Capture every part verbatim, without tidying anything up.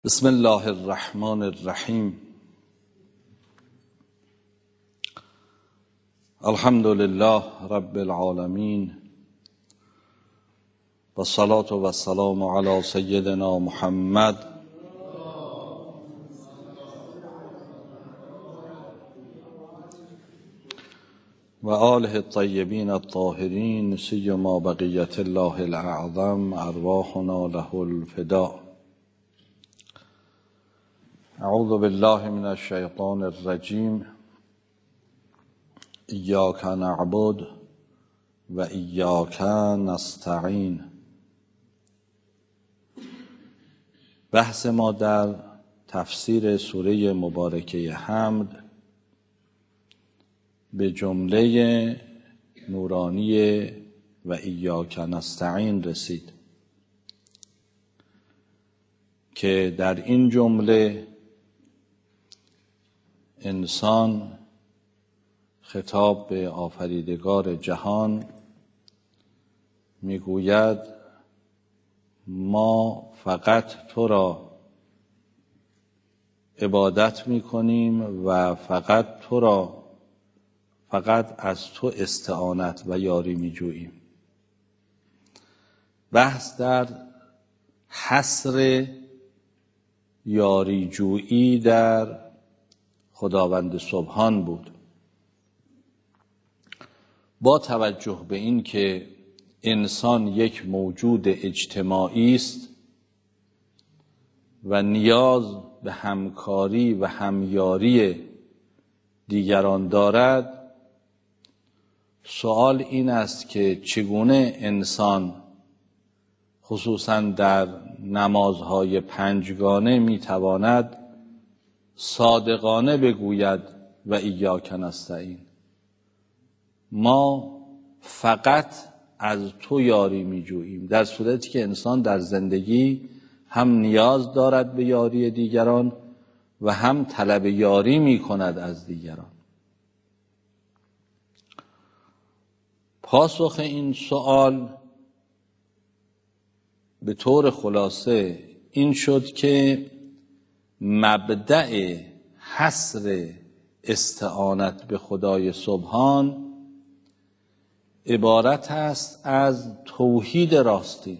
بسم الله الرحمن الرحیم. الحمد لله رب العالمین و الصلاة و السلام علی سیدنا محمد و آله الطیبین الطاهرین سیما بقیة الله الاعظم ارواحنا له الفداء. اعوذ بالله من الشیطان الرجیم. ایاک نعبد و ایاک نستعین. بحث ما در تفسیر سوره مبارکه حمد به جمله نورانی و ایاک نستعین رسید که در این جمله انسان خطاب به آفریدگار جهان میگوید ما فقط تو را عبادت میکنیم و فقط تو را فقط از تو استعانت و یاری میجوییم. بحث در حصر یاری جویی در خداوند سبحان بود، با توجه به این که انسان یک موجود اجتماعی است و نیاز به همکاری و همیاری دیگران دارد. سوال این است که چگونه انسان خصوصا در نمازهای پنجگانه میتواند صادقانه بگوید و ایاک نستعین، ما فقط از تو یاری میجوییم، در صورتی که انسان در زندگی هم نیاز دارد به یاری دیگران و هم طلب یاری میکند از دیگران. پاسخ این سوال به طور خلاصه این شد که مبدأ حصر استعانت به خدای سبحان عبارت است از توحید راستین،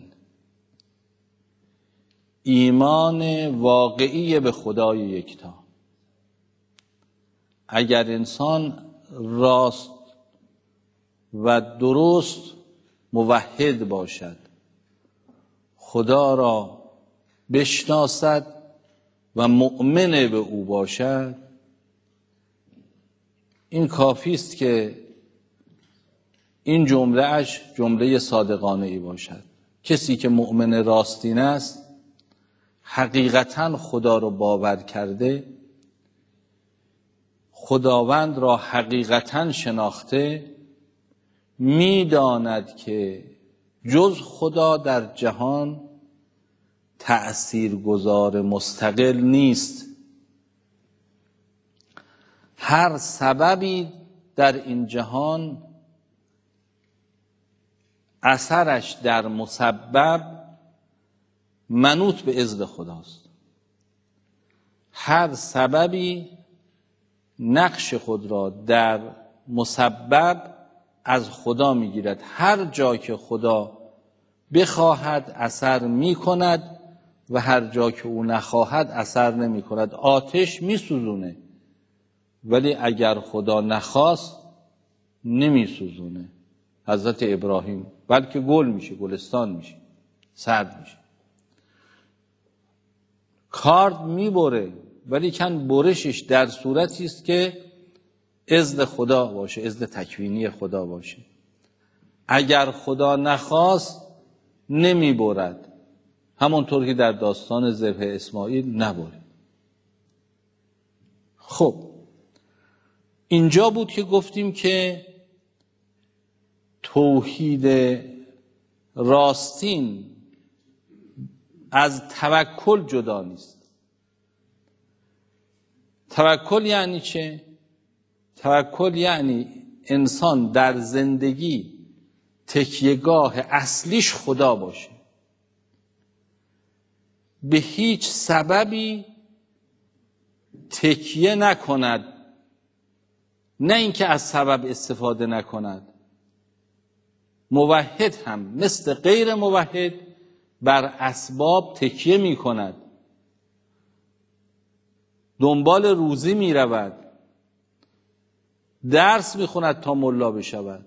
ایمان واقعی به خدای یکتا. اگر انسان راست و درست موحد باشد، خدا را بشناسد و مؤمن به او باشد، این کافی است که این جمله اش جمله صادقانه ای باشد. کسی که مؤمن راستین است، حقیقتا خدا را باور کرده، خداوند را حقیقتا شناخته، میداند که جز خدا در جهان تأثیرگذار مستقل نیست. هر سببی در این جهان اثرش در مسبب منوط به اذن خداست. هر سببی نقش خود را در مسبب از خدا میگیرد. هر جا که خدا بخواهد اثر میکند و هر جا که او نخواهد اثر نمی کند. آتش می سوزونه ولی اگر خدا نخواست نمی سوزونه. حضرت ابراهیم بلکه گل میشه، گلستان میشه، سرد میشه. کارد می بره ولی کن برشش در صورتی است که اذن خدا باشه، اذن تکوینی خدا باشه. اگر خدا نخواست نمی برد، همونطور که در داستان ذبح اسماعیل نبرد. خب اینجا بود که گفتیم که توحید راستین از توکل جدا نیست. توکل یعنی چه؟ توکل یعنی انسان در زندگی تکیهگاه اصلیش خدا باشه. به هیچ سببی تکیه نکند، نه اینکه از سبب استفاده نکند. موحد هم مثل غیر موحد بر اسباب تکیه می کند، دنبال روزی می رود، درس می خوند تا ملا بشود،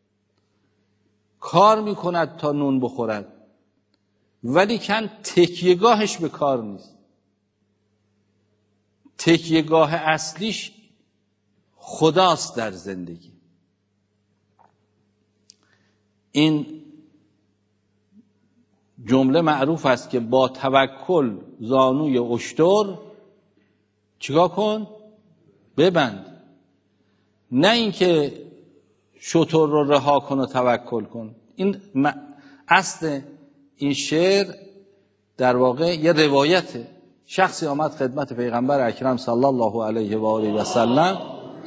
کار می کند تا نون بخورد، ولی کن تکیهگاهش به کار نیست. تکیهگاه اصلیش خداست در زندگی. این جمله معروف است که با توکل زانوی اشتر چیکار کن؟ ببند. نه اینکه شتر رو رها کن و توکل کن. این اصل این شعر در واقع یه روایته. شخصی آمد خدمت پیغمبر اکرم صلی الله علیه و آله و سلم،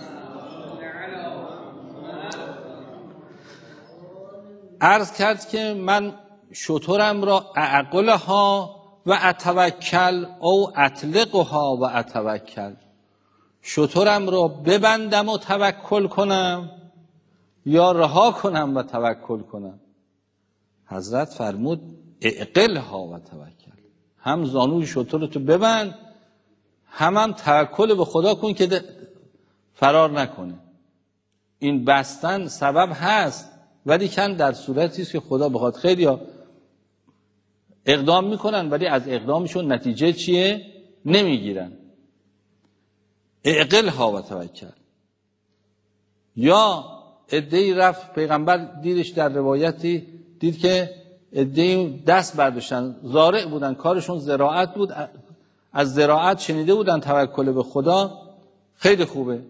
عرض کرد که من شترم را اعقلها و اتوکل او اطلقها و اتوکل، شترم را ببندم و توکل کنم یا رها کنم و توکل کنم. حضرت فرمود اعقلها و توکل، هم زانوی شتر تو ببند، هم هم توکل به خدا کن که فرار نکنه. این بستن سبب هست، ولی کن در صورتی است که خدا بخواد. خیلی ها اقدام میکنن ولی از اقدامشون نتیجه چیه؟ نمیگیرن. اعقلها و توکل. یا عده‌ای رفت پیغمبر دیدش در روایتی، دید که عده‌ای دست برداشتن، زارع بودن، کارشون زراعت بود، از زراعت شنیده بودن توکل به خدا خیلی خوبه،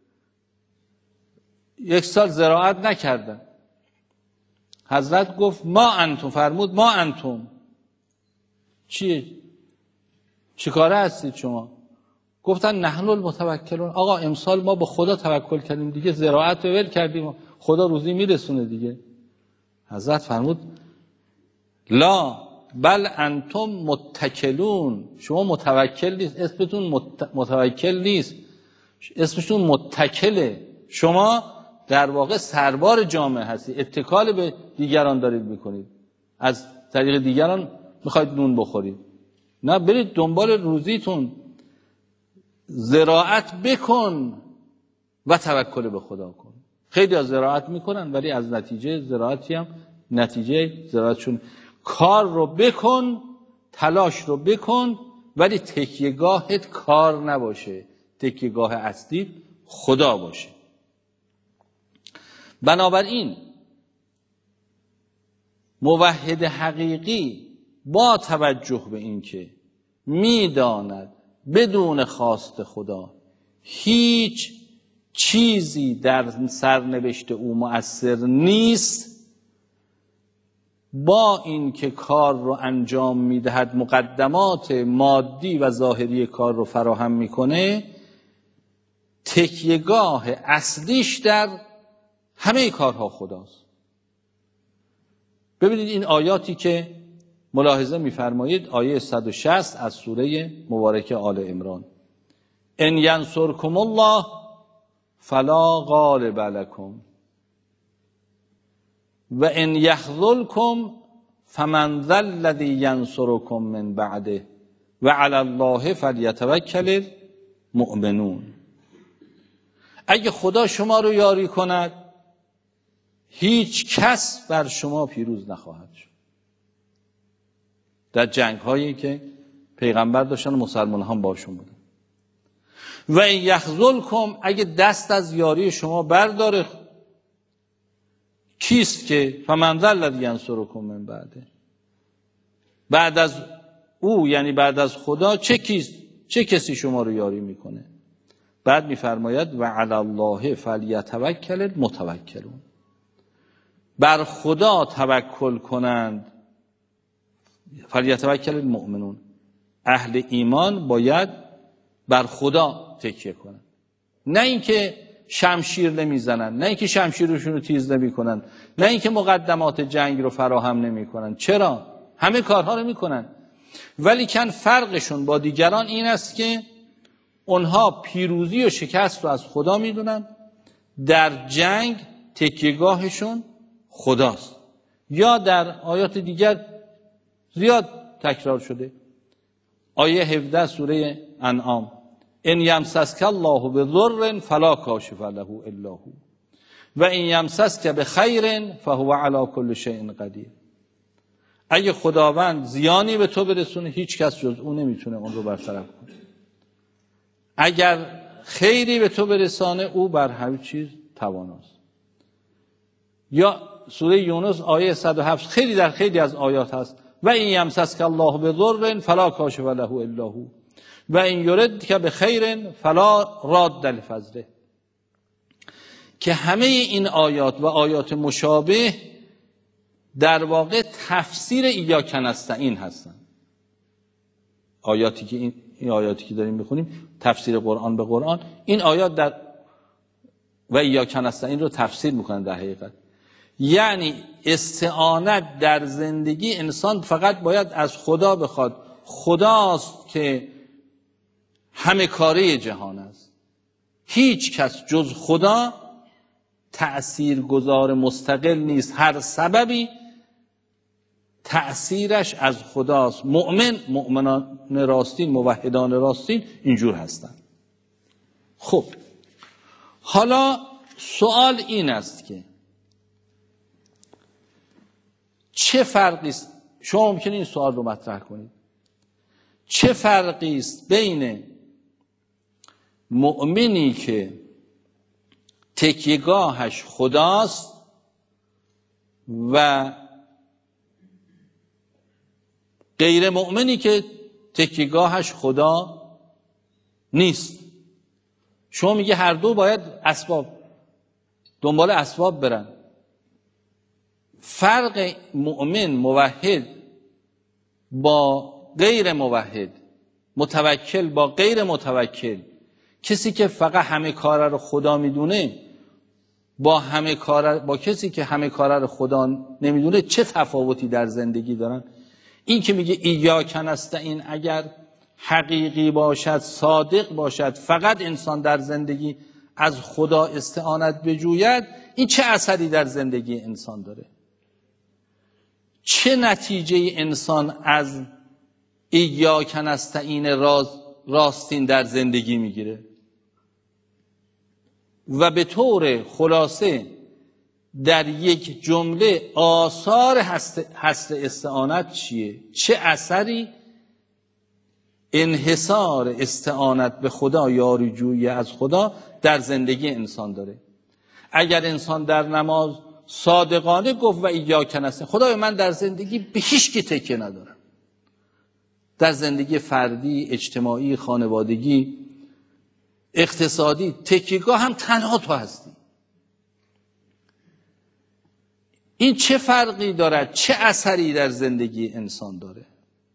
یک سال زراعت نکردن. حضرت گفت ما انتم، فرمود ما انتم چیه؟ چی کاره هستید شما؟ گفتن نحن المتوکلون، آقا امسال ما به خدا توکل کردیم دیگه، زراعت رو ول کردیم، خدا روزی میرسونه دیگه. حضرت فرمود لا بل انتم متکلون، شما متوکل نیست، اسمتون متوکل نیست، اسمشون متکله. شما در واقع سربار جامعه هستی، اتکال به دیگران دارید میکنید، از طریق دیگران میخواید نون بخورید. نه، برید دنبال روزیتون، زراعت بکن و توکل به خدا کن. خیلی از زراعت میکنن ولی از نتیجه زراعتی هم نتیجه زراعتشون. کار رو بکن، تلاش رو بکن، ولی تکیهگاهت کار نباشه، تکیهگاه اصلی خدا باشه. بنابراین موحد حقیقی با توجه به این که میداند بدون خواست خدا هیچ چیزی در سرنوشت او مؤثر نیست، با این که کار رو انجام میدهد، مقدمات مادی و ظاهری کار رو فراهم میکنه، تکیهگاه اصلیش در همه کارها خداست. ببینید این آیاتی که ملاحظه می‌فرمایید، آیه صد و شصت از سوره مبارکه آل عمران، ان ینصرکم الله فلا غالب لکم و ان یخذلکم فمن ذا الذی ینصرکم من بعده و علی الله فلیتوکل المؤمنون. اگه خدا شما رو یاری کند هیچ کس بر شما پیروز نخواهد شد. در جنگ هایی که پیغمبر داشتن و مسلمان هم باشون بودن. و این یخذلکم، اگه دست از یاری شما برداره، کیست که فمن ذا الذی ینصرکم من بعده، بعد از او یعنی بعد از خدا چه کیست، چه کسی شما رو یاری میکنه؟ بعد میفرماید و علی الله فلیتوکل المتوکلون، بر خدا توکل کنند. فلیتوکل المؤمنون، اهل ایمان باید بر خدا تکیه کنند، نه اینکه شمشیر نمیزنن، نه اینکه شمشیرشون رو تیز نمیکنن، نه اینکه مقدمات جنگ رو فراهم نمیکنن. چرا؟ همه کارها رو میکنن. ولیکن فرقشون با دیگران این است که اونها پیروزی و شکست رو از خدا میدونن، در جنگ تکیهگاهشون خداست. یا در آیات دیگر زیاد تکرار شده، آیه هفده سوره انعام، ان یمسسک الله بضر فلا کاشف له الا هو و ان یمسسک بخیر فهو علی کل شیء قدیر. اگه خداوند زیانی به تو برسونه هیچ کس جز او نمیتونه اون رو برطرف کنه، اگر خیری به تو برسانه او بر هر چیز تواناست. یا سوره یونس آیه صد و هفت، خیلی در خیلی از آیات هست، و این یمسسک الله بضر فلا کاشف له الا هو و این یردک بخیر فلا راد لفضله، که همه این آیات و آیات مشابه در واقع تفسیر ایاک نستعین هستند. آیاتی که این, این آیاتی که داریم میخونیم تفسیر قرآن به قرآن، این آیات در و ایاک نستعین رو تفسیر میکنن در حقیقت. یعنی استعانت در زندگی انسان فقط باید از خدا بخواد. خداست که همه کاره جهان است، هیچ کس جز خدا تأثیرگذار مستقل نیست، هر سببی تأثیرش از خداست. مؤمن، مؤمنان راستین، موحدان راستین اینجور هستن. خب حالا سوال این است که چه فرقی است، شما ممکنه این سوال رو مطرح کنید، چه فرقی است بین مؤمنی که تکیهگاهش خداست و غیر مؤمنی که تکیهگاهش خدا نیست؟ شما میگه هر دو باید اسباب دنبال اسباب برن. فرق مؤمن موحد با غیر موحد، متوکل با غیر متوکل، کسی که فقط همه کاره رو خدا میدونه با همه کاره با کسی که همه کاره رو خدا نمیدونه چه تفاوتی در زندگی دارن؟ این که میگه ایاک نستعین اگر حقیقی باشد، صادق باشد، فقط انسان در زندگی از خدا استعانت بجوید، این چه اثری در زندگی انسان داره؟ چه نتیجه انسان از ایاک نستعین راز راستین در زندگی میگیره؟ و به طور خلاصه در یک جمله آثار هست استعانت چیه؟ چه اثری انحصار استعانت به خدا، یاریجویی از خدا در زندگی انسان داره؟ اگر انسان در نماز صادقانه گفت و ایاک نستعین، خدای من در زندگی به هیچ کی تکیه ندارم، در زندگی فردی، اجتماعی، خانوادگی، اقتصادی، تکیهگاه هم تنها تو هستی، این چه فرقی دارد؟ چه اثری در زندگی انسان داره؟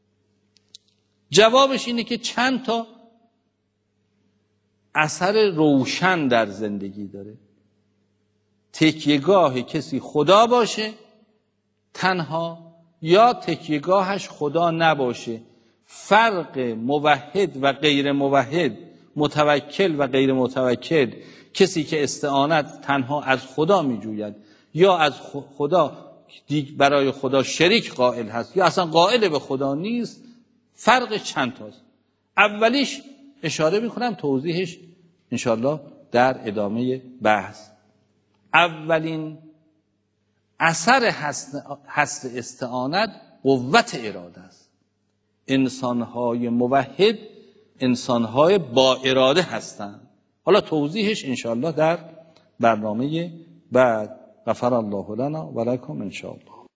جوابش اینه که چند تا اثر روشن در زندگی داره. تکیهگاه کسی خدا باشه تنها، یا تکیهگاهش خدا نباشه. فرق موحد و غیر موحد، متوکل و غیر متوکل، کسی که استعانت تنها از خدا میجوید یا از خدا برای خدا شریک قائل هست یا اصلا قائل به خدا نیست، فرق چند تاست. اولیش اشاره میکنم، توضیحش انشالله در ادامه بحث. اولین اثر هست استعانت قوت اراده است. انسانهای موحد انسانهای با اراده هستند. حالا توضیحش انشالله در برنامه بعد. غفر الله لنا و لکم انشاءالله.